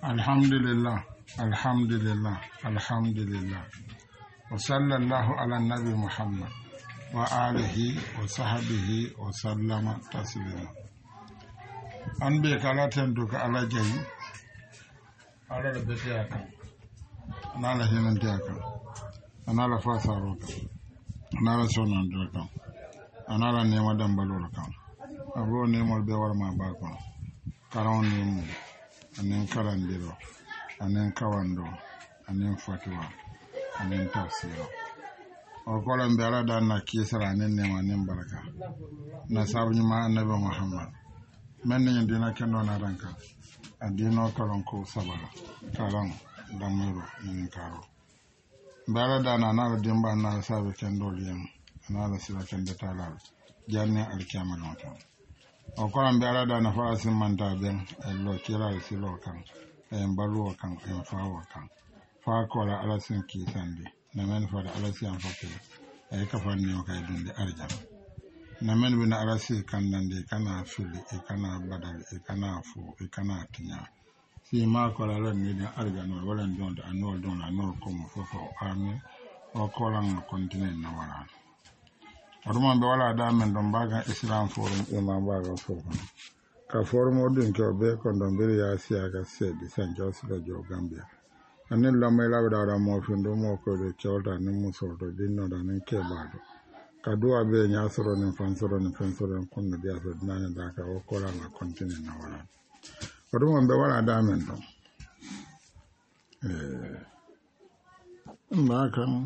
Alhamdulillah, alhamdulillah, alhamdulillah. Wa sallallahu ala nabi Muhammad wa alihi wa sahbihi wa sallama taslima. An be kala tendu ka ala jayi ala da bete aka anala hinan te aka anala fasaro ka anala sonan do ka anala nema dambalol ka abo nemol be warma ba ko karawon nemu anen karandiro anen kawando anen fatwa anen tafsiro o kolan be ala dan na kisara anen nema anen baraka na sabni ma annabi Muhammad men ni dina kendo na ranka adino kalon ko sabala kalam damiro ni karo bala dana na dimba na sabe kendo liyam na la sila kendo talal janne alkiyama nota o kolan be ala dana fa asimanta ben lo kira silo kan en baluwa kan en fawa kan fa kola ala sin ki sande na men fa ala sin fakke e ka fanni o kay dunde arjana na men bina ala sin kan nande kana fili e kana badal e kana fu e kana tinya si ma kola la ni de arjana wala don anol don anol ko mo fofo amin o kolan continue na wala aduma be wala da men don baga islam forum imam baga forum ka forum odun ko be ko don be ya sia ga sedi san jos da jo gambia anen la mai la da mo findo mo ko de kyolta ni muso do dinno da nen ke bado ka duwa be nya soro ni fansoro ni fansoro kon na dia so dinana da ka o ko la na continue na wala aduma be wala da men don ma kan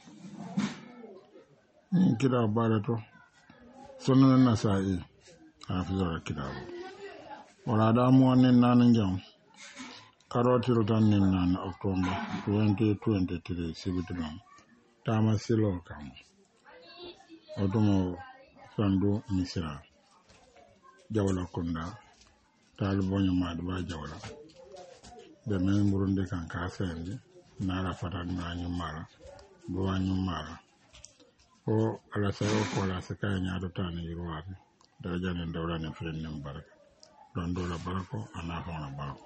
kira barato sunan nasa'i hafizar kitabu wala da mu wannan nan jam karotir tan nin nan october 2023 sibitman tama silo kam otomo sandu misra jawla kunda talibonyo madba jawla de men burundi kan kasendi nara fatan na nyumara bo nyumara o ala sayo ko la saka nyaado tan yirwa daraja ne dawla ne fren nem baraka don dola barako ana hona barako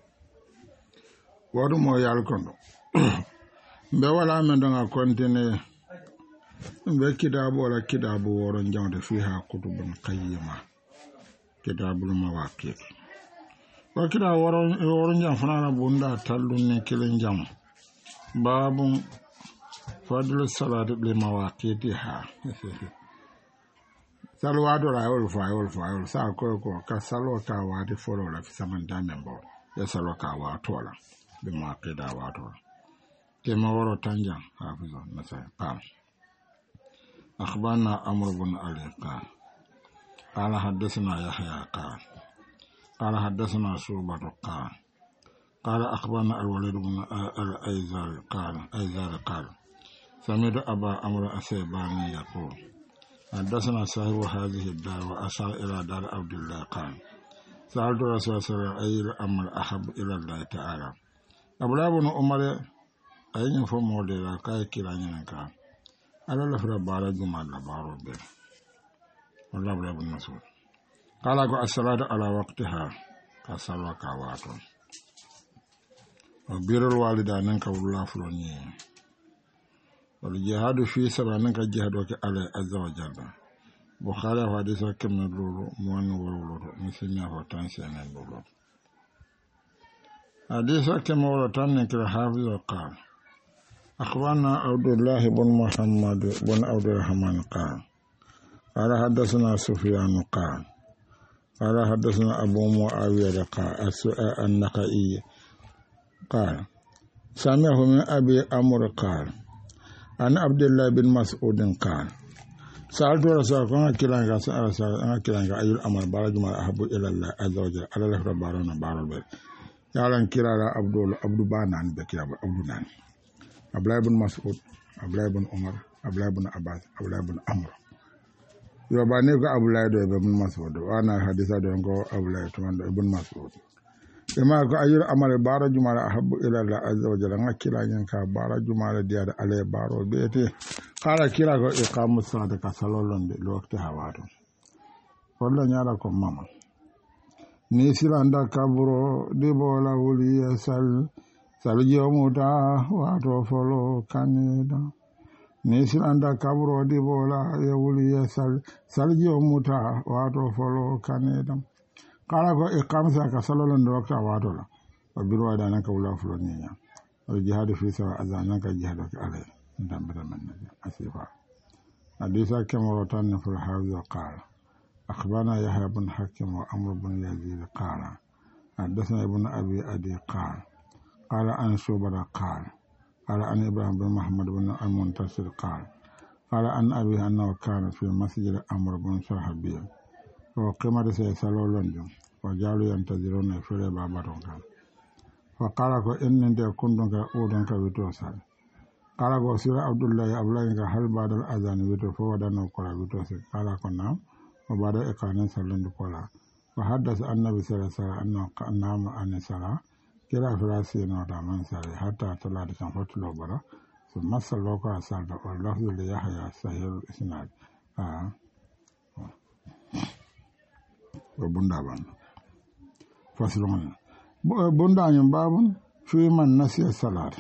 wadu mo yal kondo be wala men don a kontine be kitabu wala kitabu woro njawde fiha kutubun qayyima kitabul mawaqit wa kitabu woro njam fana bunda tallun ne kilen jam babun fadlu salat li mawaqitiha salwado la yol fa sa ko ka salwa ka wa de folo la fisaman damembo ya salwa ka wa tola bi maqida wa tola ke ma woro tanja hafizo nasay qam akhbarna amr ibn ali qala hadathana yahya qala hadathana shubah qala akhbarna al-walid ibn al-aizar qala سمعت أبا أمر أسيباني يقول حدثنا صاحب هذه الدار وأشار إلى دار عبد الله قال سألت رسول الله صلى الله عليه وسلم أي الأمر أحب إلى الله تعالى أبلا بن عمر أين فمو ديلا كاي كيراني نكا على لفر بارا جمال لبارو بير والله أبلا بن مسعود قال أكو الصلاة على وقتها كالصلاة كاواتو وبير الوالدان نكا والله فلوني والجهاد في سبعنك الجهاد على عز وجل بخاري حديث كم نقول موان ولولو مسلمي هو تنسين لولو حديث كم ولتان نكر حافظ قال أخبرنا عبد الله بن محمد بن عبد الرحمن قال حدثنا سفيان قال حدثنا أبو معاوية قال النقائي قال سمعه من أبي أمر قال أنا عبد الله بن مسعود قال سألت رسول الله كلام كلام أي الأمر بارج ما أحب إلى الله عز وجل على الله ربنا بارل بيت يالن كلام عبد بانان بكي عبد نان عبد الله بن مسعود عبد الله بن عمر عبد الله بن عباس عبد الله بن عمرو يباني عبد الله بن مسعود وأنا حديثا دونكو عبد الله بن مسعود ima ko ayir amale bara jumala ahabbu ila Allah azza wa jalla ngakila nyanka bara jumala diada ale baro bete kala kila ko iqamu salata ka salolonde lo wakti hawato walla nyala ko mama ni silanda kaburo dibola wuli sal jomuta wato folo kanida ni silanda kaburo dibola wuli sal jomuta wato folo kanida kala ko ikamsa ka salolon dokta wato la biro da nan ka wula folo niya al jihad fi sawa azana ka jihad ka ale ndambata man asifa hadisa kama rotan fil hawiz qala أخبرنا يحيى بن حكيم وعمرو بن يزيد قال حدثنا ابن أبي أدي قال عن شعبة قال عن إبراهيم بن محمد بن المنتصر قال عن أبي أنه كان في مسجد عمرو بن شرحبيل وقيمة سيسالو لندن وجعلوا ينتظرون في باباتهم فقال إن كنتم كأودن كبتوسال قال سير عبد الله هل بعد الأذان بتو فودنا كلا بتوسال قال نعم وبعد إقامة صلاة القلا وحدث النبي صلى الله عليه وسلم أنه نام عن الصلاة كلا فراسين ودامن صلى حتى طلعت شمس الوبرة ثم صلى قال صلى واللفظ ليحيى صحيح الإسناد وبندابان فصلون بندان باب في من نسي الصلاة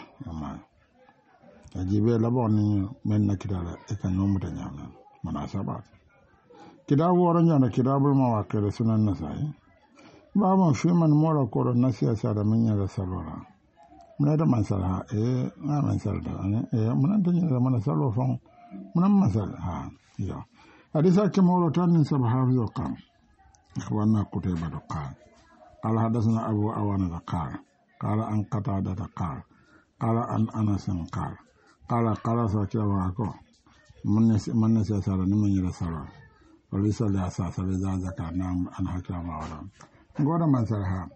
أجيب لبوني من نكتة إكانيوم تنيانا مناسبات kitabu waranja kitabul mawaqir sunan nasai baba fi man mora ko nasiya sada min ya salora mun da man salha na man salda mun da nya man salo fon mun man sal ha yo hadisa ke moro tan sabha yo kam ikhwana kutayba do qal qala hadathana abu awana da qala an qatada da qala an anas qala sa kiyawa ko mun nasiya sada min ya salora polisa le asasa le zaka nam an hakama wala ngoda man sarha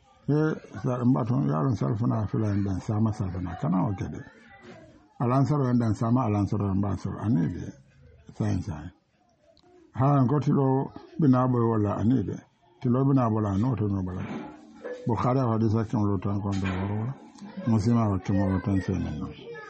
mbaton yaron sarfuna filan dan sama sarfuna kana wakede alan sarwan dan sama alan sarwan basur anide sai ha ngotilo binabo wala anide tilo binabo la no to no bala bukhari hadisa kan lo tan kon do wala muslima wa tumo tan senen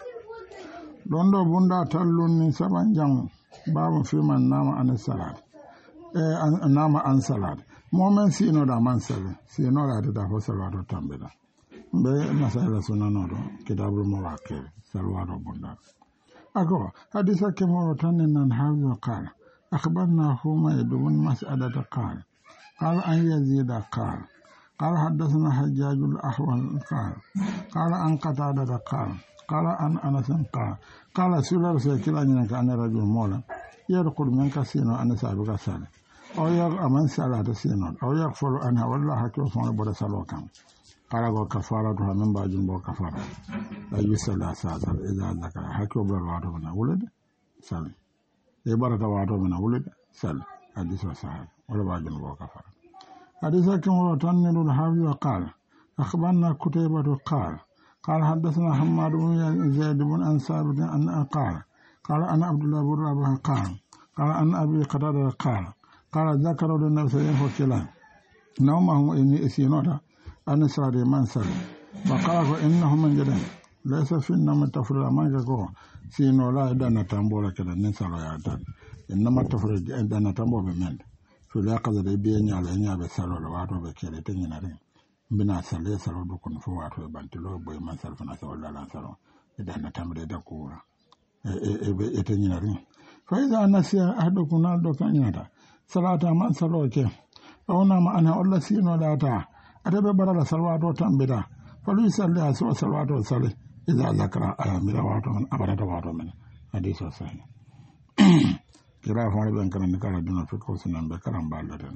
londo bunda tallun ni sabanjang babu fi man nama an salat nama an salat momen sino da man salat sino da fo salatu tambeda be masala sunano do kitabul mawaqir salwaro bunda ako hadisa ke mo tanen nan hawo qala akhbarna huma ibn mas'adat qala an yazid qala حدثنا حجاج الأحول قال أن قتادة قال أن أنس قال سيرة سيكلا نك أن رجل مولا يرقل منك سينو أن سابق سال أو يغ سالة سينو أو يغفر أنها والله حكي وفون بدا سالوكا قال كفارتها من بعد بو كفارة لا يسأل أساسا إذا ذكر حكي وبدا وعده من ولد سال يبارة وعده من ولد سال حديث وصحيح ولا بعد بو كفارة حديث كما تنل الحافظ وقال أخبرنا كتيبة قال حدثنا حماد بن زيد بن ثابت أن قال أنا عبد الله بن رباح قال أن أبي قتادة قال ذكروا للنبي صلى الله عليه وسلم نومهم إني إسينوتا أن سرد من سرد فقال إنهم من جدًا ليس في النوم تفرد من جكو سينو لا يدنا تنبولا كده نسأل يا دان إنما تفرد يدنا تنبول بمن في الأقصى بيني على إني أبسالو لواتو بكيري تنينارين bina sale salo do kon fo wato bantilo boy man sal fana salo la salo idan tamre da kura be etenyari fa iza nasiya ahadu kunal do kanyata salata man salo ke ona ma ana olla sino data atabe barala salwato tambida fa lu salli aso salwato sale iza zakara amira wato man abarata wato men hadith sahih kira fa ben kan kala duna fi ko sunan be karam balatan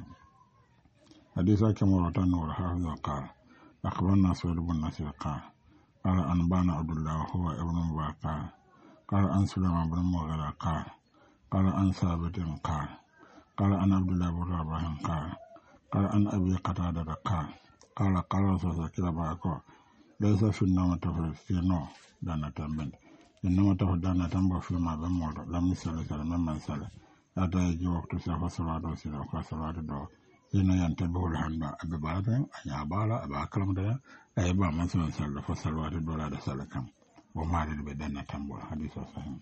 حديثا كما رواه نور حافظ قال أخبرنا سويد بن نصير قال أنبانا عبد الله هو ابن مبارك قال أن سليمان بن مغيرة قال أن ثابت قال أن عبد الله بن رباح قال أن أبي قتادة قال رسول الله كلا باكو ليس في النوم تفرد في نو دانا تنبند إنما تفرد دانا تنبو فيما بمولد لم يسأل من سأل أتى يجي وقت سيفا صلاة وسيرا وصلاة دو ina yanta bawul handa abe balata anya bala aba kalam da ay ba man sun sallah fa salwatu dola da salakan o mari be danna tambol hadith sahih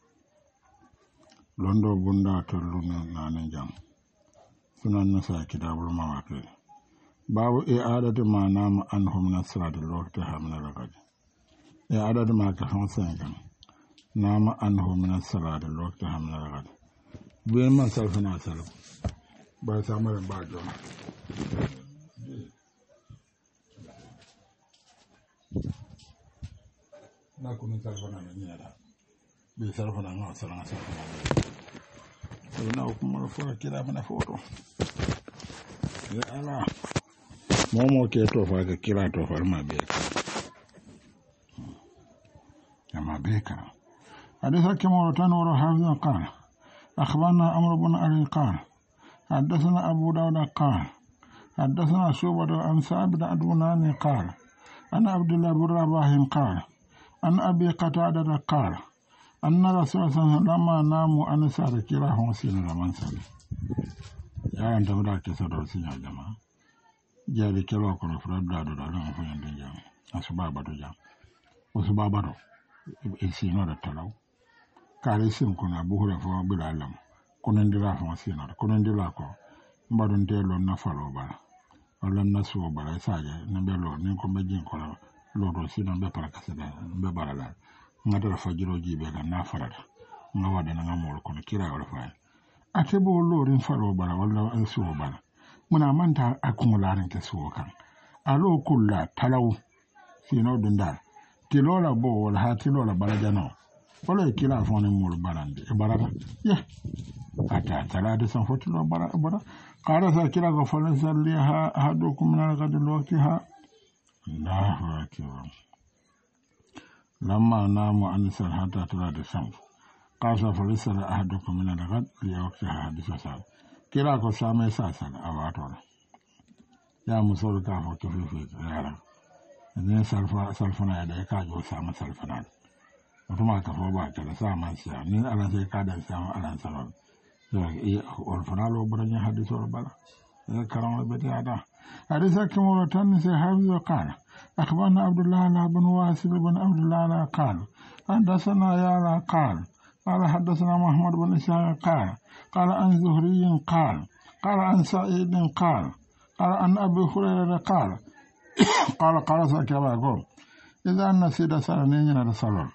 londo bunda to luna nanen jam sunan nasa kitabul mawaqir babu i'adatu ma nama anhu min as-salati waqtaha min al-ghad i'adatu ma ka hansan kan nama anhu min as-salati waqtaha min al-ghad bi man salfana salaf ba samar ba jo na kunu salfana ne ya da bi salfana na salfana na kuma fo kira mana foto ya ala momo ke to fa ka kira to fa ma be ya ma be ka hadisa kama tan wara hafiz qala akhbarna amr ibn ali qala حدثنا أبو داود قال حدثنا شعبة عن ثابت البناني قال أن عبد الله بن رباح قال أن أبي قتادة قال أن رسول الله صلى الله عليه وسلم لما ناموا أن سار كلاهم سين لمن سال يا أنت بدأت تسرع سين يا جماعة جاري كلا كنا فرد دادو دادو مفيان دنجا أسباب دنجا وسباب دو إسينو دتلاو كاري سين كنا بوهلا فوا بلالم kunandira fa sinara kunandira ko mbadon telo na falo bala wala na so bala saje na belo ni ko majin ko lo do sino be para kasada be barala ngata fa jiro jibe ga na farata ngawada na ngamol ko kira wala fa ate bo lo rin falo bala wala an so bala muna manta akun larin ke so kan alo kulla talaw sino dunda tilola bo wala ha tilola bala jano wala kila fa ne mul balande e barata ya ata talade san fotilo bara qala sa kila go falan salliha ahadukum min al-ghad waqtiha Allahu akbar lamma namu an sal hatta talade san qasa falisala ahadukum min al-ghad waqtiha hadisa sa kila ko same sa awato ya musol ka fo to fi yara ne salfana da ka jo sama salfana kuma ka fo ba ta sa man siya ni ala sai ka da sama ala salon والفنال وبرجع حديث ولا كرم البدي هذا حديث كم ورتان سيحافظ قال أخبرنا عبد الله بن واسل بن عبد الله قال حدثنا يا قال حدثنا محمد بن إسحاق قال عن زهري قال عن سعيد قال عن أبي هريرة قال سكبا قول إذا نسيت سالني من الصلاة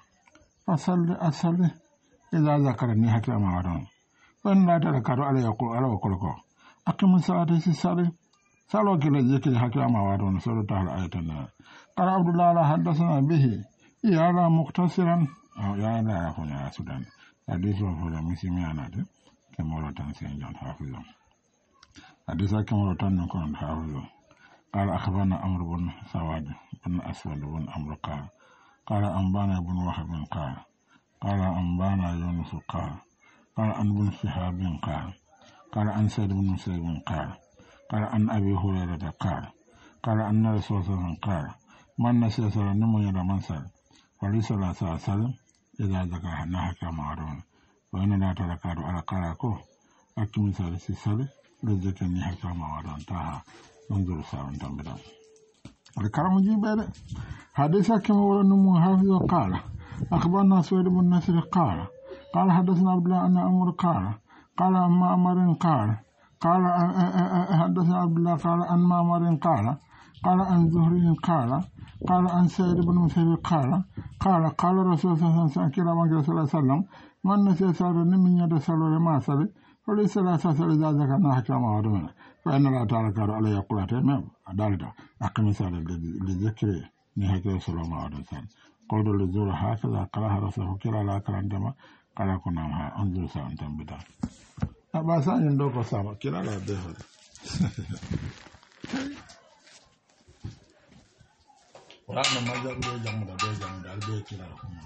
فصلي إذا ذكرني حكى ما ورد وإن لا تذكروا على يقول أقم الصلاة سالي سالوا كلا ذكر حكى ما ورد سورة الآية قال عبد الله حدثنا به يا لا مختصرا أو يا لا يكون يا سودان حديث وفلا مسلمين كما ورد سينجان حافظا حديث كما ورد نكون حافظا قال أخبرنا أمر بن سواد بن أسود بن أمر قال أنبانا بن وهب قال أنبانا يونس قال عن بن شهاب قال عن سيد بن مسيب قال عن أبي هريرة قال أن رسول الله صلى الله عليه وسلم قال من نسي صلاة نمو يرى من سال وليس لا سال إذا ذكر نحكى معرون وإن لا تذكروا على قراكو أكمل سالسي سال لذكر نحكى معرون تاها انظر سال تنبدا الكرم جيبه حديثة كما ورنمو حافظ قال أخبرنا سويد بن نصر قال حدثنا عبد الله أن أمر قال عن معمر قال حدثنا عبد الله قال عن معمر قال عن زهري قال عن سيد بن مسيب قال رسول الله صلى الله عليه وسلم من نسي صلاة من يد صلاة ما صلى فليس لا صلاة إذا ذكرنا حكى ما ورد فإن الله تعالى قال عليه يقول دالدا أقم صلاة لذكر نهكي صلاة ما ورد قلت للزور هكذا قالها رسول كلا لا كرندما kala kuna ha anzu sa antambida abasa ndo ko sama kila la deho wala na majabu do jamu da be kila kuma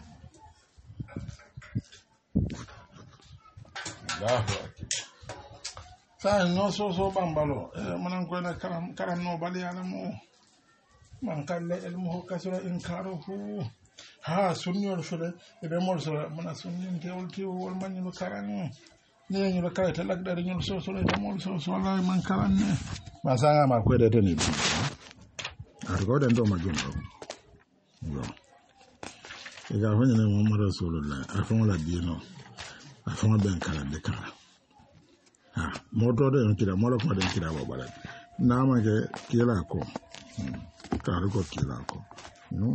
Allahu akbar sa no so bambalo manan ko na karam no bali ala mo man kala ilmu kasura inkaruhu ha sunni wal fele e be mol so mana sunni tewol wol manni karan ne ñu la kayta lak dari ñu so e mol so wallahi man karan ne ma sanga ma ko de tani ar go den do ma jumbo yo e ga fanya ne muhammad rasulullah afon la dino afon ben karan de kala ha moto de on kira mo la ko de kira bo bala nama ke kila ko karu ko kila ko no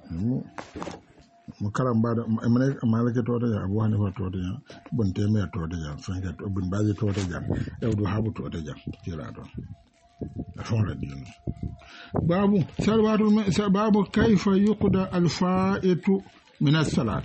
mo karam bada amane malake to da Abu Hanifa to da bun teme to da fanga to bun bazi to da yaudu habu to da kila do afon dino babu salwatu babu kayfa yuqda al-fa'itu min as-salat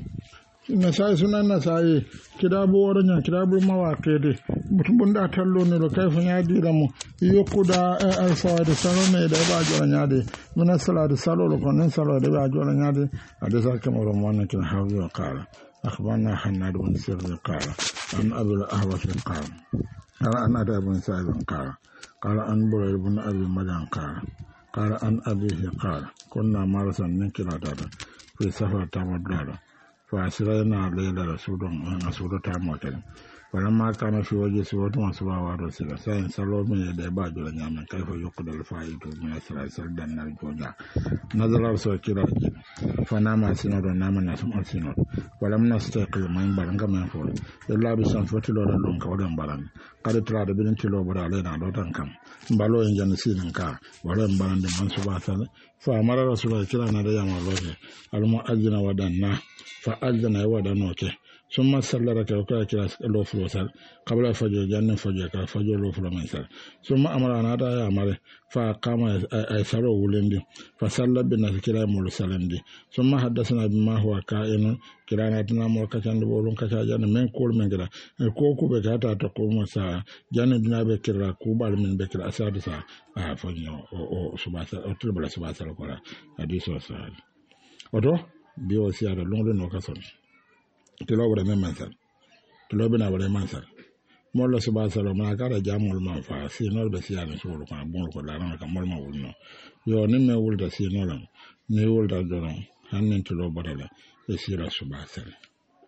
nasai sunan nasai kitabu waranya kitabu mawaqidi mutum da tallo ne lo kayfa nyadi da mu yuqda al-fa'itu salone da ba jora nyadi min as-salat salo ko nan salo da ba jora nyadi adasa kamar wannan kin hawi wa qala akhbarna hannad bin sirri qala an abul ahwas qala an ada bin sa'id qala قال أن برير بن أبي مدان قال أن أبيه قال كنا مرسا من كلا دادا في سفر تامد دادا فأسرينا ليلة رسول تامد فلما كان في وجه سورة وصبا ورسول سين سلو من يدي باجو لنعمل كيف يقضى الفائد من السلاسل دان الجوجا نزل رسول كلا جين فنام سنود ونام نسم سنود ولم نستيقظ من بلنغ من فول إلا بسان فتلو لنك ودن بلن قد ترى بلن تلو بدا لنا دوتن كم بلو إنجان سينن كا ولن بلن دمان سباسل فأمر رسول كلا ندى يمالوه المؤذن ودنا فأذن ودنوكي ثم صلى ركعتين كلا لو فلوسال قبل الفجر جنن فجر كلا فجر لو فلوسال ثم أمر أن هذا يعمل فقام أيسره ولندي فصلى بالناس كلا مرسلندي ثم حدثنا بما هو كائن كلا نتنا مركزان بولون كذا جن من كل من كذا الكوكو بكاتا تقوم سا جن دنا بكرا كوبال من بكرا أساد سا فنيو أو سباسة أو تلبلا سباسة لكورا حديث وسال أدو بيوسيا لونغ نوكاسون tilo bada men mansal tilo bina bada mansal mollo subhanahu wa ta'ala kala jamul man fa si nol be siyana sulu kan bon ko la ran ka mol ma wulno yo ni me wulda si nolam ni wulda donon hannen tilo bada la e sira subhanahu wa ta'ala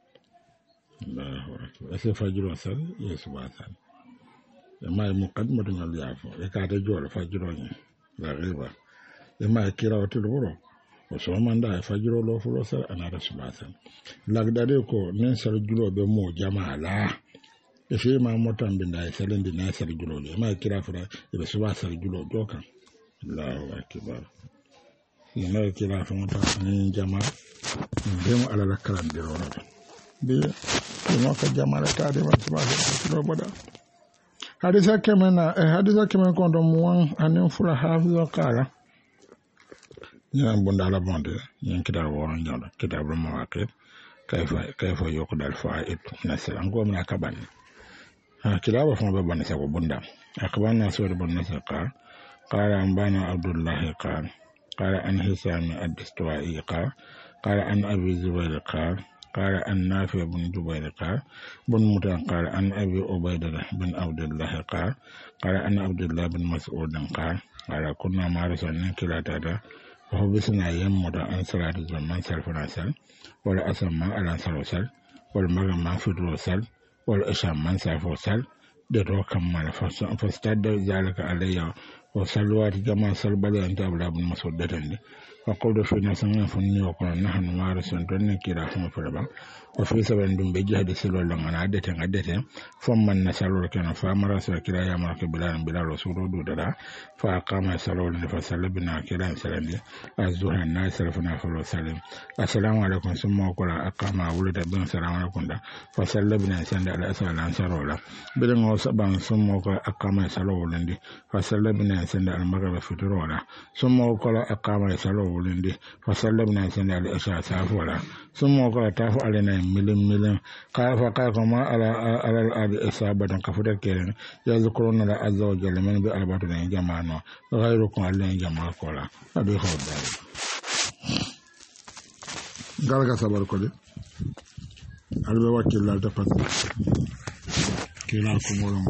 Allahu akbar ese fajiro sal e subhanahu wa ta'ala e may muqaddimatu ngal yafo e ka de jolo fajiro ni la riba e may kira watul buro o so manda e fajiro lo fulo sar anara subasa lagdade ko nen sar julo be mo jamaala e fe ma motam binda e salendi na sar julo le ma kira fura e subasa julo dokan Allahu akbar ni ma kira fa mota ni jamaa be mo ala kalam de ro be mo ka jamaa ta de ma subasa julo boda hadisa kemen ko do mo anen fura hafizo kala ñaan bunda la bonde ñen kidar woron ñola kidar bu mawaqit kayfa yuqdal fa'id nasal ngom na kaban kidar ba fon be bonne sa ko bunda akban sura bon nasal qala an bana abdullah qala an hisam ad-dastawai qala an abi zubair qala an nafi ibn jubair bun mutan qala an abi ubaydah bin abdullah qala an abdullah bin mas'ud qala kunna ma rasulna kilata وهو بسنا يمد عن صلاة الزمان سلفنا سل ولا أسمى على سلوسل والمغرب ما فدرو سل والإشام من سلفو سل دتو كمال فاستد ذلك علي وسلوات جماعة سلبلي أنت أبلا بن مسعود دتندي فقلت في نفسنا فني وقلنا نحن وارثون دون كلا فما فربا وفي سبب دون بجهد سلول لنا عدتين فمن نسلول كان فامر سكلا يا مرك بلا رسول دودرا فأقام سلول فسلبنا كلا سلندي الزهر الناس سلفنا فلو سلم السلام عليكم ثم وقال أقام ولد بن سلام عليكم فسلبنا سند على أسال سلول بدن وسبان ثم وقال أقام سلول فسلبنا سند المغرب فترولا ثم وقال أقام سلول ولندي فسلمنا سنة الإشاء سافولا ثم وقال تافو علينا ملم قال فقالكم على الأرض إصابة كفر كيرين يذكرون الله عز وجل من بأربعة جماعنا غيركم علينا جماعة كولا هذا هو الدار قال كسبر كله أربع وكيل لا تفضل كلا كمورم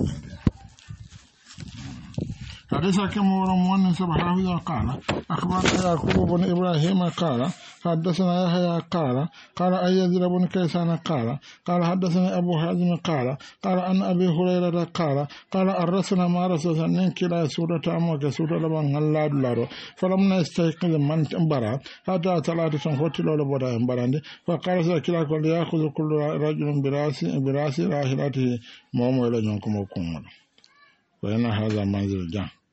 حديث كما ورمون سبحانه قال أخبرنا يعقوب بن إبراهيم قال حدثنا يحيى قال أيزيد بن كيسان قال حدثنا أبو حازم قال أن أبي هريرة قال أرسلنا مع رسول الله كلا سورة أموك سورة لبن الله دلارو فلم نستيقظ من برا حتى ثلاثة شنخوتي لولا بدا براندي فقال سكلا كل يأخذ كل رجل براسي راحلته مومو إلى جنكم وكم وإن هذا منزل جان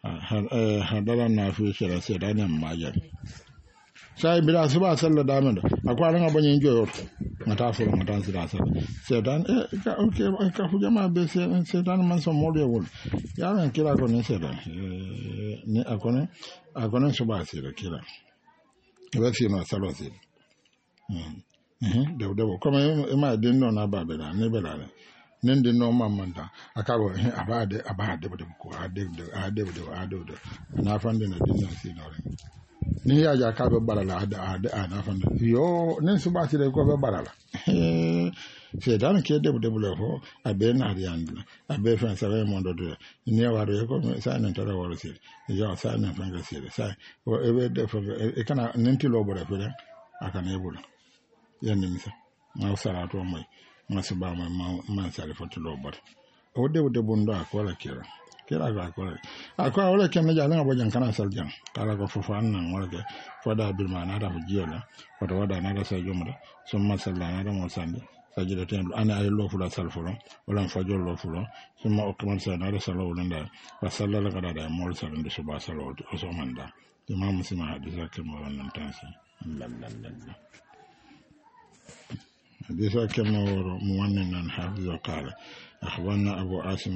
hadara fi shira sedan majan sai bila suba sallah damen akwai ran abanyin joyo mata furo mata sira sedan ka okay ka fu jama be sedan man so mole wol ya ran kira ko ne sedan ni akone suba sira kira ba fi ma sallah sira debo comme ima din no na babela ne belala nen din no mamanta akabo abade ko ade na fande na din na si no ni ya ja ka be balala ade na fande yo nen suba ti de ko be balala se dan ke debo le fo abe na riandla abe fan sa re mondo de ni wa re ko sa nen tara wala si yo sa nen fanga si sa o ebe de fo e kana nen ti lo bore fere aka ne bula yanni misa ma sarato mai masu ba mai man salifatu lobar o de bunda akola kira ga akola akwa wala kenan jalan abojan kana saljan kala ko fufa nan wala ke fada bil mana da fujiyola wada na da sai jumra summa sallana da musandi sajida tan ana ay lo fula salfulon wala fajol lo fulon summa okman sa na da salawulun da wa sallala kada da mol salon da suba salawu o so manda imam musima hadisa ke mo wannan tansi lallallah حديث كما مؤمن حافظ قال أخبرنا أبو عاصم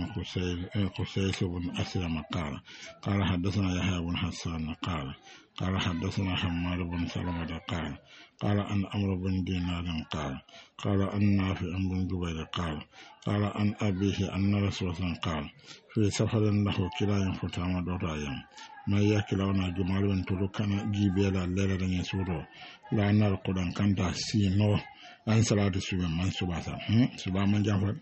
قسيس بن أسلم قال حدثنا يحيى بن حسان قال حدثنا حماد بن سلمة قال أن عمرو بن دينار قال أن نافع بن جبير قال أن أبيه أن رسول الله قال في سفر له كلا ينفتام دوت أيام ما يكلون جمال بن تلقنا جيبيلا ليلة يسورو لا نرقدن كانت سينو an salatu suba man suba sa suba man jamfa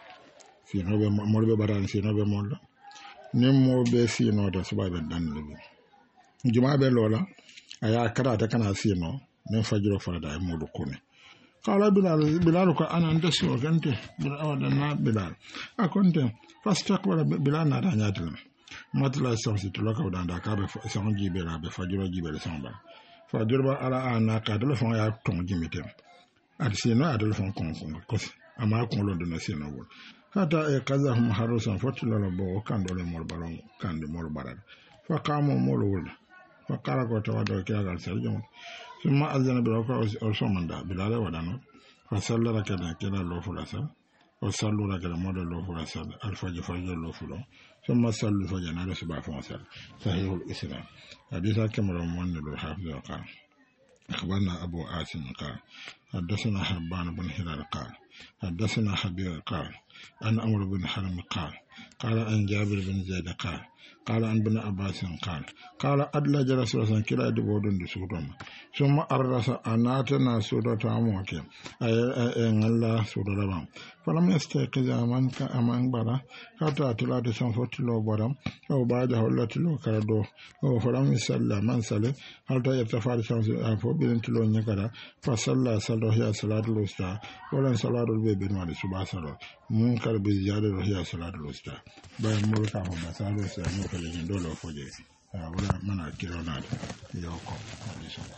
fi no be mo be baran fi no be mo ni mo be fi no da suba be dan le juma be lola aya karata kana fi no men fajiro farada mo do kone qala bilal ko ana anda so gante bil awadan na bilal akonte fastaqbala bilal na da nyaati matla sawsi to lakaw da ka be so jibe la be fajiro jibe le samba fajiro ba ala ana ka do fon ya ton jimite arsino adol fon kon ko ama kon lo do na sino wol hata e kazahum harusan fotilo lo bo kan do le mol balon kan de mol barad fa qamo mol wol fa qara ko tawado ke agal sel jom summa azana bi ko o somanda bilale wadano fa sallara kada keda lo fulasa o sallura kada modo lo fulasa al fajr lo fulo summa sallu fajr na subha fa sal sahihul islam haditha kamara mon lo hafiz qala أخبرنا أبو عاصم قال حدثنا حبان بن هلال قال حدثنا حبيب قال أن عمرو بن حرم قال أن جابر بن زيد قال أن بن عباس قال أدلج رسول الله كلا دبودن دسوتهم ثم أرس أناتنا سورة أموكي أي الله سورة ربام فلم يستيقظ أمان برا حتى تلات سنفت لو برام أو بعد هولت لو كردو أو فلم يسلى من سلي حتى يتفاد شمس أفو بنت لو نكرا فصلى صلى هي صلاة الوسطى ولن صلاة البيبين والي سبا صلاة منكر بزيادة هي صلاة الوسطى باي ملكا هم صلاة الوسطى نوكا لجن دولو فوجي ولا منا كيلو نادي يوكو عليه الصلاة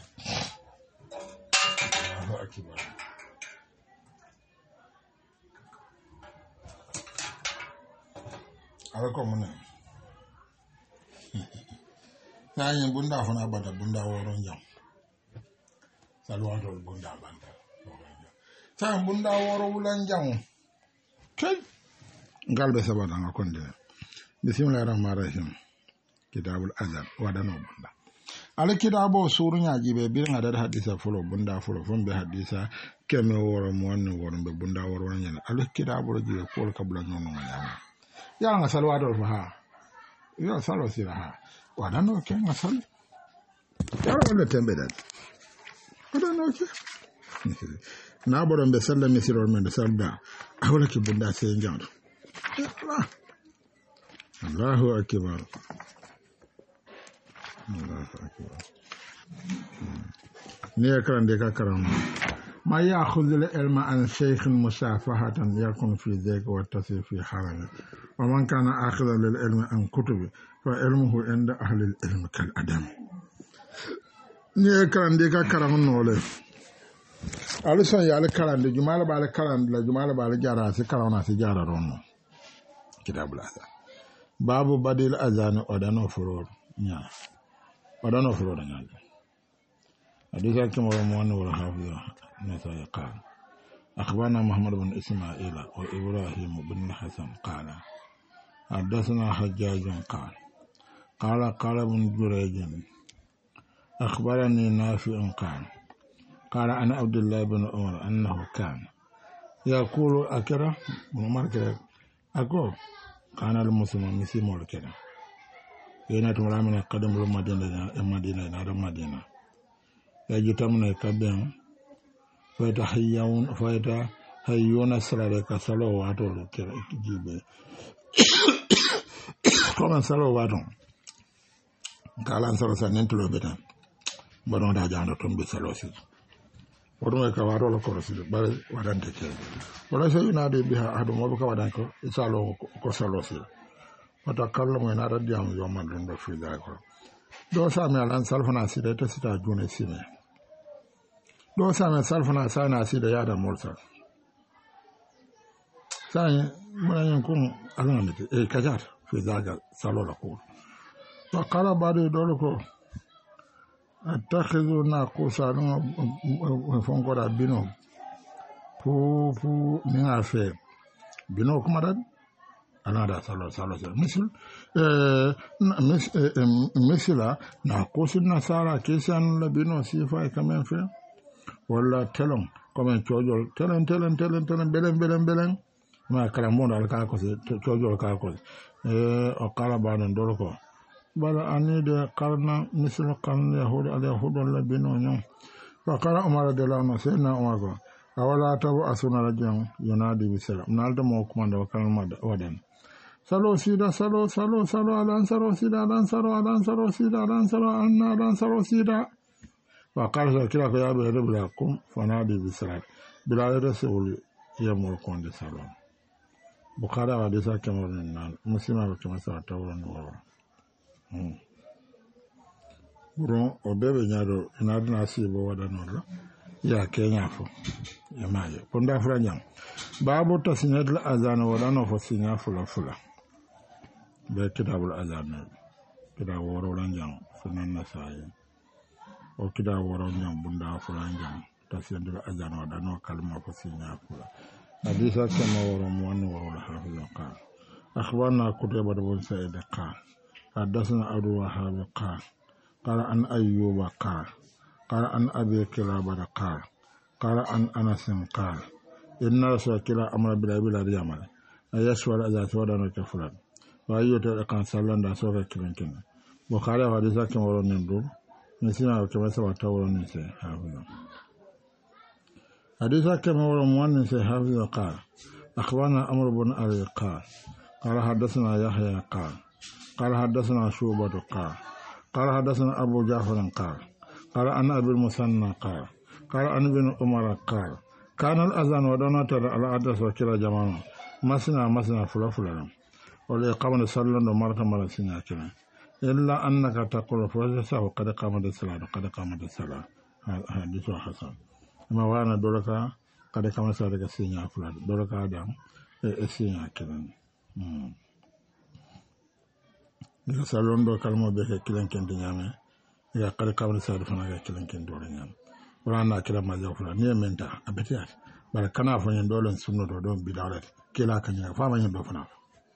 الله أكبر alako mune nani bunda fona bada bunda woron jam salwato bunda banda ta bunda woro wulan jam kai galbe sabada ngakonde bismillahir rahmanir rahim kitabul azan wadano bunda ala kitabo surunya jibe birin adar hadisa fulo bunda fulo fombe hadisa keme woro mo wonni woro be bunda woro nyana ala kitabo jibe ko kabla nyono nyama ya nga salwa do ha ya salwa sira ha wadano ke nga sal ya wala tembe dat wadano ke na boron be salla mi sirol men salda awla ki bunda se njando Allahu akbar ne karande ka karam ما يأخذ العلم عن شيخ مسافحة يكون في ذلك والتصير في حرم ومن كان آخذا للعلم عن كتب فعلمه عند أهل العلم كالأدم نيكران ديكا كرام نولي ألسان يالي كران دي جمال بالي كران دي جمال بالي جارة سي كرانا سي جارة رونو كتاب الأذان babu badil azan odano furor nya odano furor nya hadisa kama wa wala hafiza nasai qala akhbarana muhammad bin isma'ila wa ibrahim bin hasan qala حدثنا حجاج قال ابن جريج أخبرني نافع قال أنا عبد الله بن عمر أنه كان يقول أكره ومركز أقول كان المسلم مسلم الكره ينتمر من قدم المدينة نار المدينة يجتمعون كبير فيتحيون سلالك صلوات الكرة Comment salo waton kalan salo sa nentulo betan bonon da jando tombe salo si bonon ka waro lo ko si bare wadante ke wala so ina de biha adu mo ka wadan ko salo ko salo si wata kallo mo na radiam yo man do fi da ko do sa me alan salfana si de to sita june si me do sa me salfana sa na si de yada morsa sai mo yan kun alan de kajar في ذاك صلوا لكم فقال بعد ذلك اتخذوا ناقوسا فنقرا بينو فو من عفه بينو كما أنا دا صلوا مثل ناقوس النصارى كيسان لبينو سيفا كمان في ولا تلون كمان تشوجول تلون بلن ما كلامون على كاكوس تشوجول كاكوس وقال بعض دوركو بل أني ده قرنا مثل قرن اليهود الذين يوم فقال عمر رضي الله عنه سيدنا عمر أولا تبعثون رجلا ينادي بالسلام نالد موكمان ده وكان ودن سلو سيدا الان سلو سيدا الان سلو سيدا وقال كلا يا بيد بلاكم فنادي بالسلام بلا رسول يمركون بالسلام Bukhari hadisa kama nan muslima kama sa tawran woro buro obebe nyado inadna sibo wada nolo ya kenya fo ya maye ponda franyam babu tasniyat al azan wala no fo sinya fula be kitabul azan kida woro lanjam sunan nasai o kida woro nyam bunda fulanjam tasniyat al azan wala no kalma fo sinya fula حديث كما ورموان وروى حافظ قال أخبرنا قتيبة بن سعيد قال حدثنا أبو وهاب قال عن أيوب قال عن أبي كلابة قال عن أنس قال إن رسول كلا أمر بلا يعمل أيسوى إذا سودنا كفلان وأيوة كان سلان دا سوى كلين بخاري حديث كما ورموان نسينا كما سوى تورن نسي حافظ حديث كما ورموان في حافظ قال أخبرنا أمر بن علي قال حدثنا يحيى قال حدثنا شعبة قال حدثنا أبو جعفر قال أنا أبي المثنى قال أنا ابن عمر قال كان الأذان ودنا ترى على عدس وكلا جماعة مسنا فلا والإقامة صلى مرة سنة كلا إلا أنك تقول فوزسه قد قامت الصلاة حديث حسن ma wana dolaka kada kama sa daga sinya fula dolaka da sinya kiran daga salon do kalmo be ke kilan ken nyame ya kada kama sa da fana ga kilan ken dole nyame wala na kila ma ja fula ne menta abetiya bara kana fa yin dole sunno do don bidalat kila kan ya fa ma yin do fana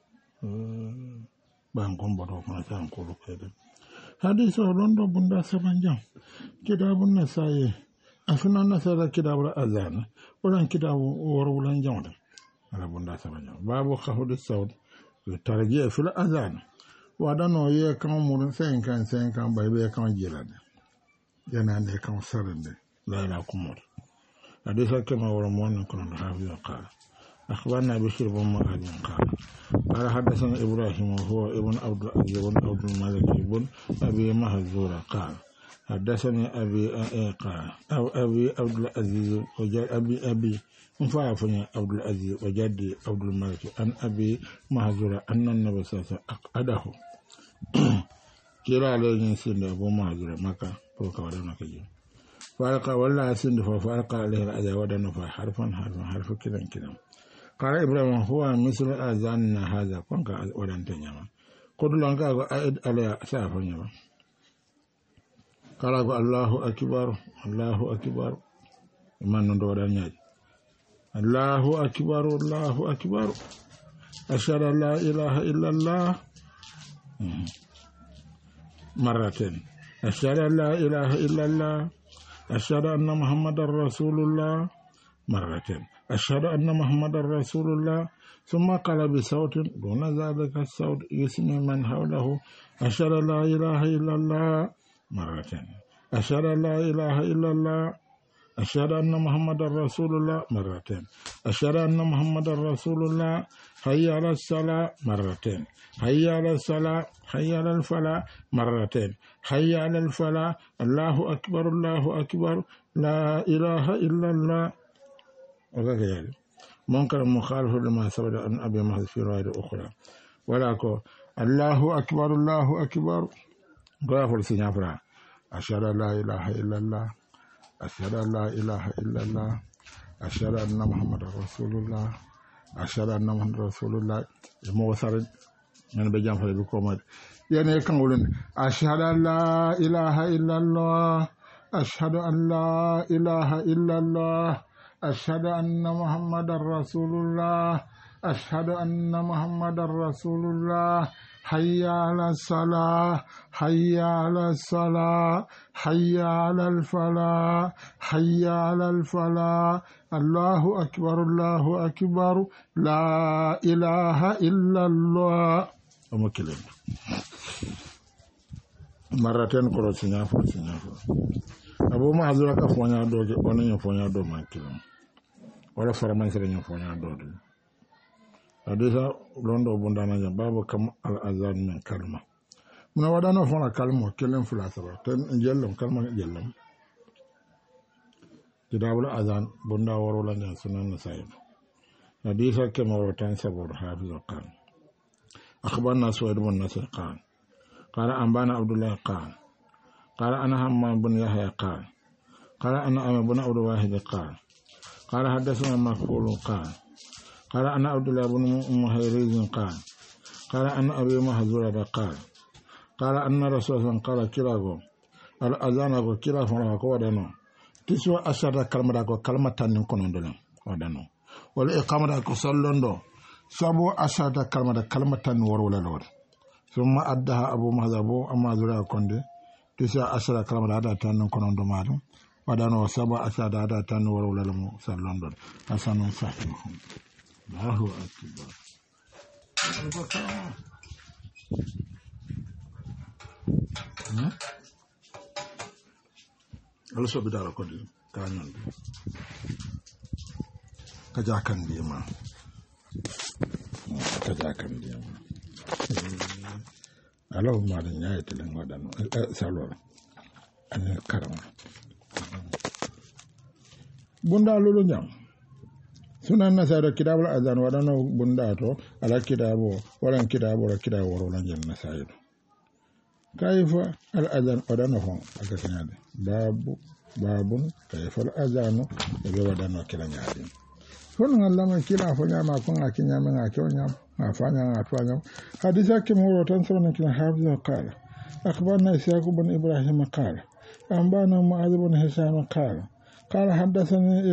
ban gombo do fana san ko lo kede hadisi rondo bunda sabanjam kitabun nasai afina nasara kitabul azan wala kitabu warulan jawda ala bunda sabanya babu khahud saud tarjiya fil azan wadano ye kan murun sen kan bai be kan jilade yana ne kan sarande la ila kumur hadisa kama waramwan kun hafi qala akhbarna bishr bin ma'ad قال حدثنا ابراهيم وهو ابن عبد العزيز بن عبد الملك بن ابي محذور قال حدثني أبي عبد العزيز وجد أبي مفعفني عبد العزيز وجدي عبد الملك أن أبي محذور أن النبي صلى الله عليه وسلم أقعده كلا عليه سند أبو محذور مكة فوق ودنا كجيم فألقى ولا سند فألقى عليه الأذى ودنا حرفا كلا قال إبراهيم هو مثل أذان هذا كونك ودنا تنيما قل لك أعد على سافني قال الله أكبر الله أكبر من ندور الناس الله أكبر الله أكبر أشهد أن لا إله إلا الله مرتين أشهد أن لا إله إلا الله أشهد أن محمد رسول الله مرتين أشهد أن محمد رسول الله ثم قال بصوت دون ذلك الصوت يسمع من حوله أشهد أن لا إله إلا الله مرتين أشهد أن لا إله إلا الله أشهد أن محمد رسول الله مرتين أشهد أن محمد رسول الله حي على الصلاة مرتين حي على الصلاة حي على الفلاح مرتين حي على الفلاح الله أكبر الله أكبر لا إله إلا الله وغيره منكر مخالف لما ثبت عن أبي محذ في رواية أخرى ولكن الله أكبر الله أكبر غافل سنافرا أشهد أن لا إله إلا الله أشهد أن لا إله إلا الله أشهد أن محمد رسول الله أشهد أن محمد رسول الله موثر من بجام فلبكم يعني كان يقولون أشهد أن لا إله إلا الله أشهد أن لا إله إلا الله أشهد أن محمد رسول الله أشهد أن محمد رسول الله حي على الصلاة حي على الصلاة حي على الفلاح حي على الفلاح الله أكبر الله أكبر لا إله إلا الله ومكلم مرتين قرصنا فرسنا أبو معذور كفونا دوج ونين فونا دو مكلم ولا فرمان سرين فونا دوج hadisa londo bundana ya babu kam al azan min kalma muna wadano fona kalmo kelen fula saba ten jellam kalma jellam kidabul azan bunda woro la nyan sunan nasai hadisa kama rotan sabur hafiz qan akhbarna suwaid bin nasir qan qala anbana abdullah qan qala ana hammam bin yahya qan qala ana amr bin abdul wahid qan qala hadathana maqbul qan قال أنا عبد الله بن مهيرز قال أنا أبي محذورة قال أن رسول الله قال كلاغو الأذان أقول كلا فلا ودانو تسوى أشهد كلمة أقول كلمة تانين كنون ودانو والإقامة أقول صلوندو سبو أشهد كلمة تانين ورولا لور ثم أدها أبو محذورة كوندي تسوى أشهد كلمة هذا تانين كنون دمارو ودانو سبو أشهد هذا تانين ورولا لمو صلوندو حسن صحيح الله أكبر Allah so bidara ko di kanyon kajakan dia ma Allah ma da yayi tilan wadan salor an karam bunda lulu nyam sunan nasara kitabul azan wadana bunda to ala kitabo waran kitabo ra kitabo woro lan jan nasara kayfa al azan wadana hon aka sanade babun kayfa al azan be wadana kila nyaade fon Allah man kila fo nyama ko akinya men akyonya afanya afanya hadisa ke moro tan sunan kila hafiz qala akhbarna ishaq ibn ibrahim qala anbana mu'adh ibn hisam qala قال حدثني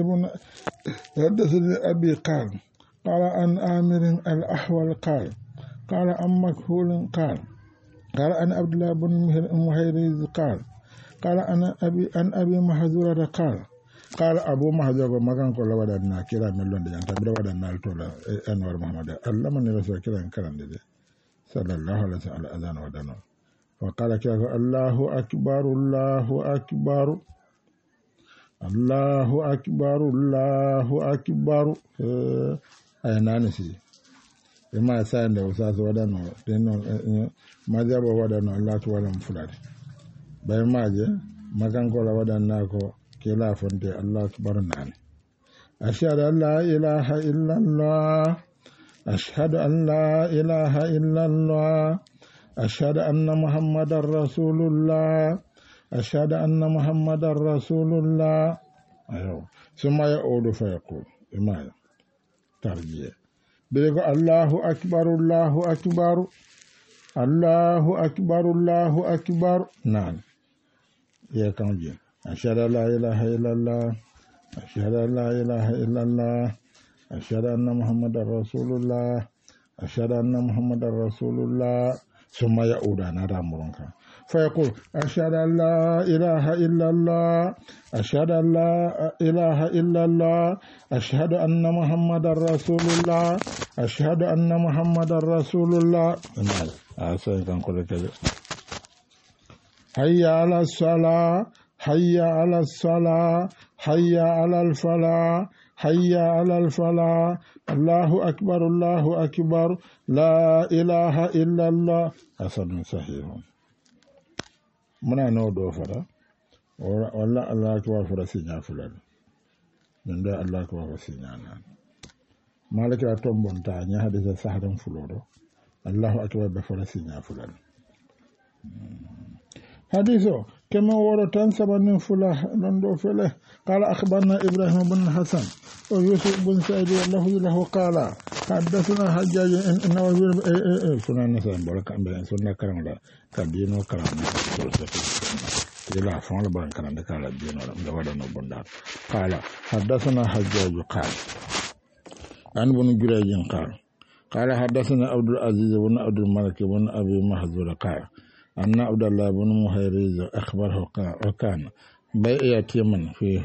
أبي قال عن آمر الأحول قال عن مكهول قال عن عبد الله بن مهيرز قال عن أبي محذورة قال أبو محذورة ما كان كل ودنا كلا من لندن تبدأ ودنا التولا أنور محمد الله من رسول كلا كلام ده صلى الله عليه وسلم أذان ودنا وقال كلا الله أكبر الله أكبر Allahu akbar Allahu akbar ayana si ema sa nda usaso wadano deno majabo wadano Allah to wala mfulade bay maje magangola wadanna ko kila fonte Allah akbar nan ashhadu an la ilaha illa Allah ashhadu an la ilaha illa Allah ashhadu anna muhammadar rasulullah أشهد أن محمد رسول الله أيوه ثم يعود فيقول إما ترجية بيقول الله أكبر الله أكبر Allahu akbar na'am ya kan ji ashhadu an la ilaha illallah ashhadu an la ilaha illallah ashhadu anna muhammadar rasulullah ashhadu anna muhammadar rasulullah summa ya'uda na ramurunka فيقول أشهد أن لا إله إلا الله أشهد أن لا إله إلا الله أشهد أن محمد رسول الله أشهد أن محمد رسول الله حي على الصلاة حي على الصلاة حي على الفلاح حي على الفلاح الله أكبر لا إله إلا الله حسن صحيح muna no do fara walla Allah akbar fara sinya fulal nda Allah akbar fara sinya nan malaka tombon ta nya hadisa sahran fulodo Allahu akbar be fara sinya fulal hadiso kama woro tan sabanin fula non do fele qala akhbarna ibrahim ibn hasan wa yusuf ibn sa'id wallahu lahu qala حدثنا حجاج انه سنن نسان بركه بين سنن كرم لا كدينو كرم الى فون بان كرم كلا دينو ده ودانو بندا قال حدثنا حجاج قال عن بن جريج قال حدثنا عبد العزيز بن عبد الملك بن ابي محذور قال ان عبد الله بن مهيرز اخبره وكان بيع يمن في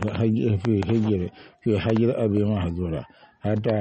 حجر ابي محذور حتى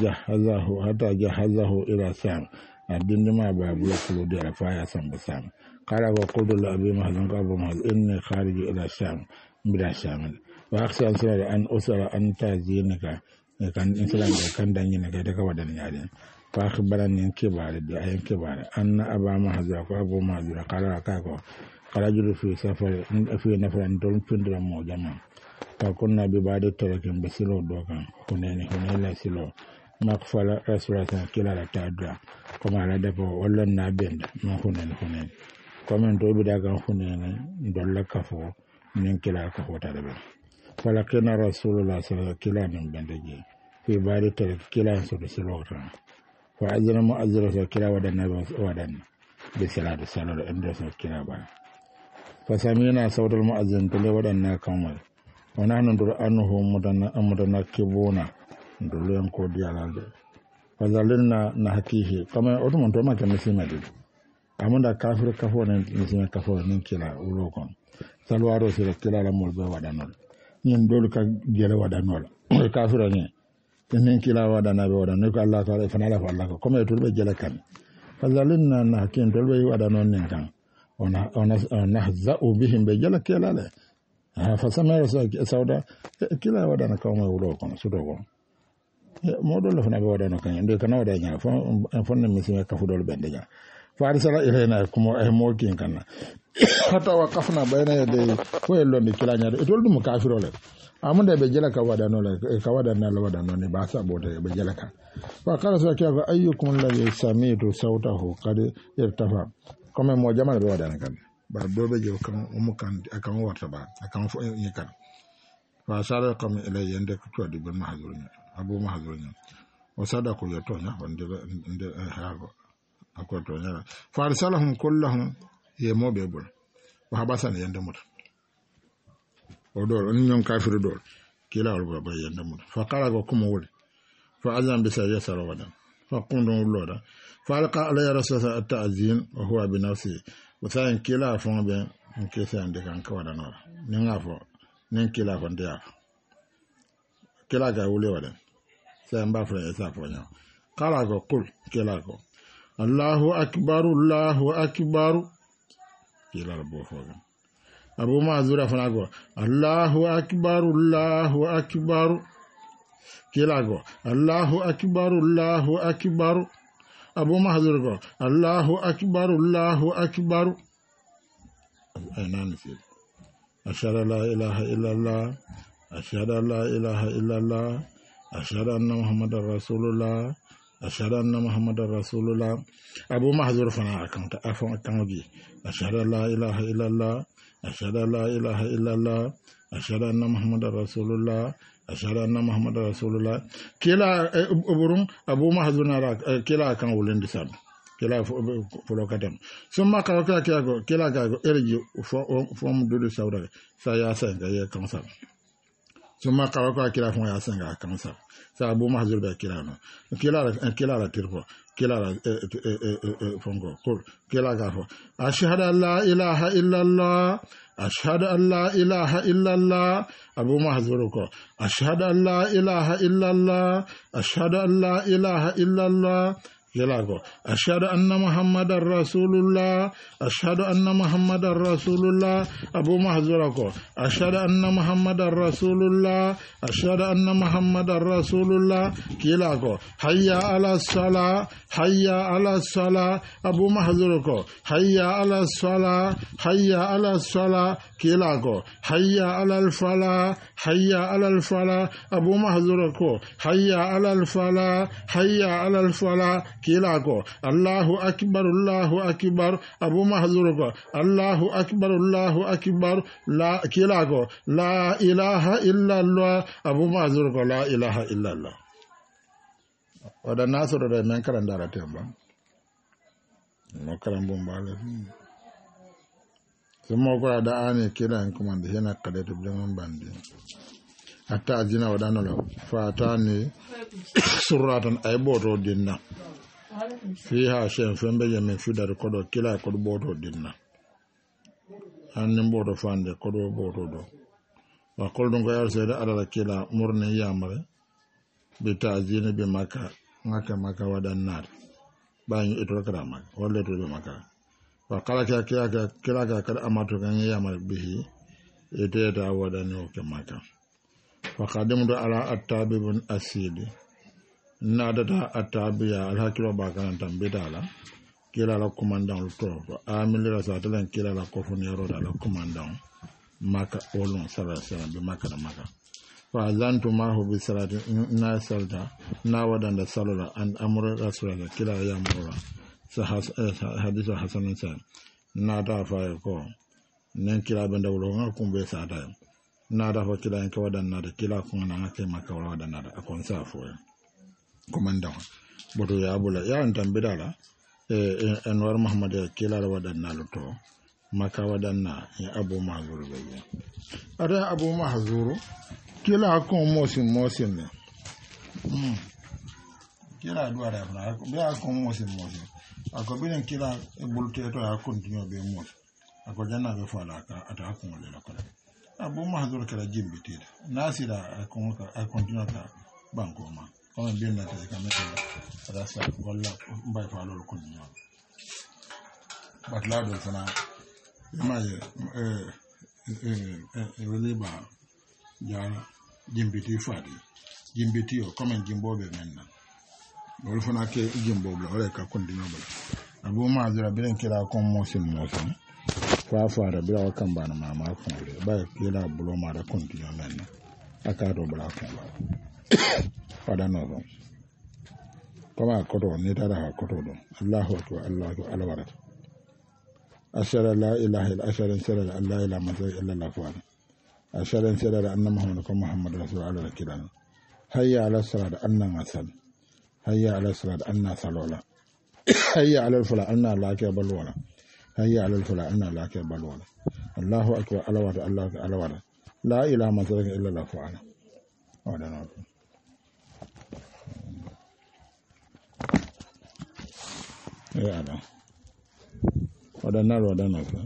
جهزه إلى سام الدين ما باب يقول دير فايا سام بسام قال وقلت لأبي مهزن أبو مهزن إني خارج إلى الشام بلا شام وأخشى أن أسأل أن تزينك كان إنسان كان دينك تكودن يعني فأخبرني كبار أي كبار أن أبا مهزن وأبو مهزن قال كاكو قال رجل في سفر في نفر دون فندر موجما فكنا ببعض الترك بسلو دوكا هنا سلو مقفل رسول الله كلا لا تدرا كما لا دبو ولا نابند ما هنا كما ندو بداغا هنا دولا كفو من كلا كفو تدبر فلكن رسول الله صلى الله عليه وسلم كلا من بندجي في بعض الترك كلا سلو فأذن مؤذن كلا ودنا بسلاد سلو اندرس كلا با فسمينا صوت المؤذن تلي ودنا كمل ونحن ندر أنه متنكبون ندر ينكو ديالالد فظللنا نحكيه كما أتمنى توما كمسيما دي أمنا كافر كفور نسيما كفور ننكلا ولوكم سلوارو سيرا كلا لمول بي ودانول نين دول كجيلا ودانول كافر ننكلا ودانا بي ودانول الله تعالى فنالا فالله كما يتول بي جيلا كان فظللنا نحكيه دول بي ودانول ننكان ونحزأ بهم بي جيلا كلا له فسمع سودا كلا ودانا كوما ولوكم سودوكم modol la fana be wadano kan inde kana wada nya fonne misime kafudol bende nya farisala ilena kuma ay mokin kana hata wakafna bayna yade ko elonde kila nya e toldu mu kafiro le amunda be jela ka wadano le ka wadana la wadano ne ba sa bote be jela ka fa qala sa ka ayyukum alladhi sami'tu sawtahu qad irtafa comme mo jamal be wadana kan ba dobe je kan umukan akan warta ba akan fo yi kan fa sala kam ila yende ko to di ben mahzurnya abu mahzurnya o sada ko yotonya wonde inde hago akotonya fa arsalahum kullahum yemobe bol wa habasan yende mut o dol on ñom kafiru dol kila wal ba yende mut fa qala ko kuma wol fa azam bi sayya sarawada fa qundum loda fa alqa alayhi rasulullah at-ta'zin wa huwa bi nafsi wa sayan kila fon be nke sande kan ka wada no ni ngafo nen kila fon dia kila ga wule wada sai mba fra esa fonya kala go kul kila go Allahu akbar kila bo foga abu mazura fana go Allahu akbar kila go Allahu akbar abu mahzur go Allahu akbar aynan fi ashhadu la ilaha illallah ashhadu an la ilaha illallah ashhadu anna muhammadar rasulullah ashhadu anna muhammadar rasulullah abu mahzur fana akanta afon akangi ashhadu an la ilaha illallah ashhadu an la ilaha illallah ashhadu anna muhammadar rasulullah ashhadu anna muhammadar rasulullah kila uburum abu mahzur nara kila kan wulen disab kila folo katam summa ka ko kila ga erji fo dudu sawda sa ya sa ga ya kansa summa ka kila fo ya sa ga kansa sa Abu Mahzur da kila no kila la tirfo kila la fongo kila ga fo ashhadu an la ilaha illa Allah ashhadu an la ilaha illa Allah Abu Mahzur ko ashhadu an la ilaha illa Allah ashhadu an la ilaha illa Allah Yelago ashhadu anna Muhammadar Rasulullah ashhadu anna Muhammadar Rasulullah Abu Mahzur ko ashhadu anna Muhammadar Rasulullah ashhadu anna Muhammadar Rasulullah kilago hayya ala salah Abu Mahzur ko hayya ala salah kilago hayya ala al falah Abu Mahzur ko hayya ala al falah kilago Allahu akbar Abu Mahzur ko Allahu akbar la kilago la ilaha illa Allah Abu Mahzur ko la ilaha illa Allah wada nasoro da men karanda ra temba no karambo mbale sumo ko da ani kila en komande hena kadete blemen bandi hatta azina wadano la fatani suratan ay boto dinna fiha shen fembe yemen fidar kodo kila kodo boto dinna annin boto fande kodo boto do wa koldon ko yar seda ala kila murni yamare bi ta'zina bi maka wadannar bañu itoro kala maka wala to be maka wa kala kila kada amato kan yamare bihi ete ta wadani o ke maka wa qadimtu ala at-tabibun asidi nadata atabiya alhakilo bakanan tambidala kila la commandant to amil rasatalan kila la kofunero da la commandant maka olon sala be maka fa zantu ma hu bi salati na salda na wadanda salala an amru rasulullah kila ya mura sa hadithu hasan sa na da fa ko nen kila benda wulo ngakumbe sa da na da fa kila en ka wadanna da kila ko na ke maka wadanna da akon sa fo commandant boto ya bula ya tambidala Anwar Muhammad ya kila wadanna to maka wadanna ya Abu Mahzur be ada Abu Mahzur kila ko mosin ne kila duara na be ko mosin ako bilen kila bulte to ya continue be mos ako janna be fala ka ata ko le la ko Abu Mahzur kala jimbiti nasira ko continue ka banko ma ko bien na ta kamete rasa wala mbay fa lolu continue batla do sana imaje wele ba jara jimbiti fadi jimbiti o comme jimbobe menna wol fana ke jimbobe wala ka continue bala Abu Mahzur bilen kila ko mosin fa fara bila kan bana mama ko le ba kila bulo ma da continue menna aka do bala ko fada no do kama koto ni tara koto do Allahu akbar alwara ashara la ilaha illa ashara sirra la ilaha illa Allah fa ashara sirra anna muhammad rasulullah kiran hayya ala salat anna asal hayya ala salat anna salala hayya ala fala anna la ka balwana hayya ala fala anna la ka balwana Allahu akbar alwara la ilaha illa Allah fa wada no ya da wadannan fa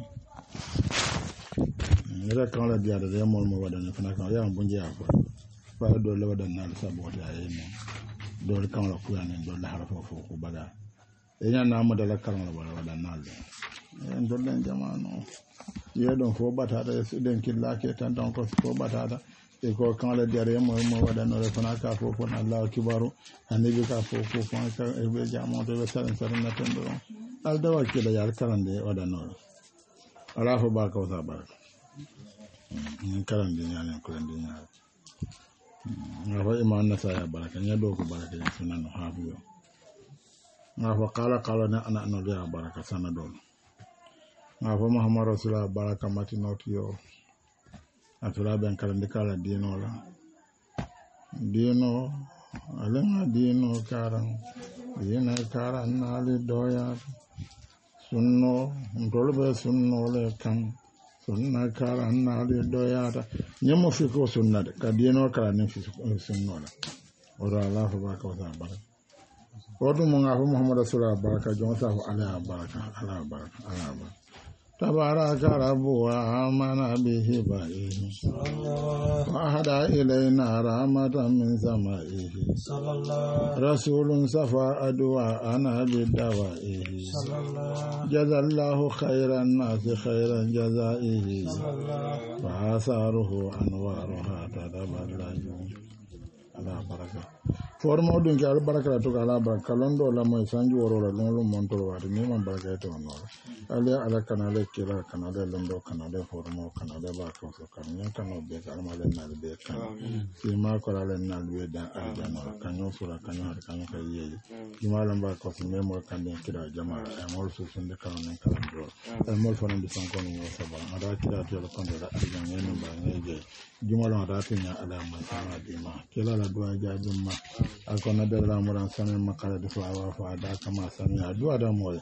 ne kan la dia da mo wadannan fa kan ya bunje ya fa do le wadannan sabo da yayin do kan la ku yanin do la harfa fo ko baga enya na mu da la kan la wadannan en do den jamano ye don fo bata da den killa ke tan don ko fo bata da e ko kan la dia mo wadannan fa ka fo ko Allah kibaru annabi ka fo ko fa ka e be jamo do be saran na tan do aldawa ke da yar karande wadannan ala fo ba ka wasa baraka karande nyane kurande nyane ngafa iman na saya baraka nya do ko baraka ya sunan habiyo ngafa kala na ana no ya baraka sana do ngafa Muhammad rasulullah baraka matinotiyo atula ben karande kala dino alin dino karan dina karan nali doya sunno ndolbe sunno le kan sunna karan nali doya ta nyamo fi ko sunna de ka dino karan ni fi sunno la ora Allah baraka wa ta'ala wato mun afu Muhammad rasulullah baraka jonsa ala baraka ala baraka ala baraka تبارك رب وآمن به بائه وأهدى إلينا رحمة من سمائه رسول صفى أدواءنا بدوائه جزى الله خير الناس خيرا جزائه فآثاره أنوارها تتبلج على بركة formo dun ke albaraka to ala baraka londo la mo sanji woro la londo montoro wa ni man baraka to no ala kanale kila kanale londo kanale formo kanale ba ko so kan nyen kano be almale na be kan si ma ko la na be da aljana kanyo sura kanyo har kanyo ka yeyi ki malam ba ko me mo kan den kila jama e mo so sun de kan nen kan do e mo fo ndi son ko no saba ada kila to la kan da aljana ne ba ngeje jumala ada tinya ala ma sana di ma kila la do ja jumma akona da ramuran sanin makara da fawa fa da kama sanin addu'a da mu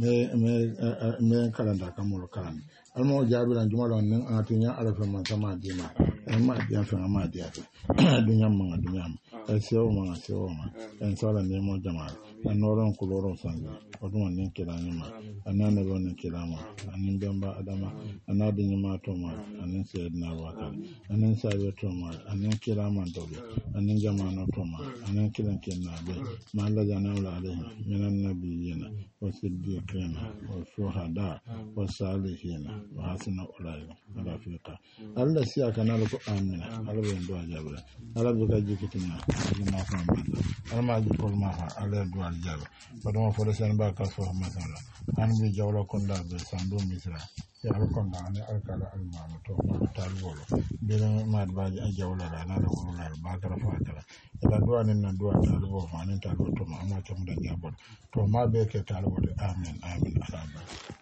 me kalanda kamul kan almo jabiran jumala nan atinya arafa man sama dina amma diyan fa amma diya dunya sewo ma en sala ne mo jama'a an noron kuloron sanga oduma nin kilani ma anana ron kilama anin bamba adama anadi nyima to ma anin sayyidina wakal anin sabe to ma anin kilama dobe anin jama'a to ma anin kilan kenna be ma Allah jana wala alaihi minan nabiyina wa siddiqina wa shuhada wa salihina wa hasuna ulaika rafiqa Allah siya kana ko amina Allah be ndo ajabra Allah be ka jikitina ma fa ma ji ko ma fa Allah do aljaba badon fo sen ba ka fo masala an bi jawla konda be sando misra ya konda ne alkala almama to ma tal wolo be ma ba ji jawla la na ko la ba ka fa kala ila duwa ne na duwa tal bo fa ne tal to ma ma ta mu da jabon to ma be ke tal wolo amin amin ala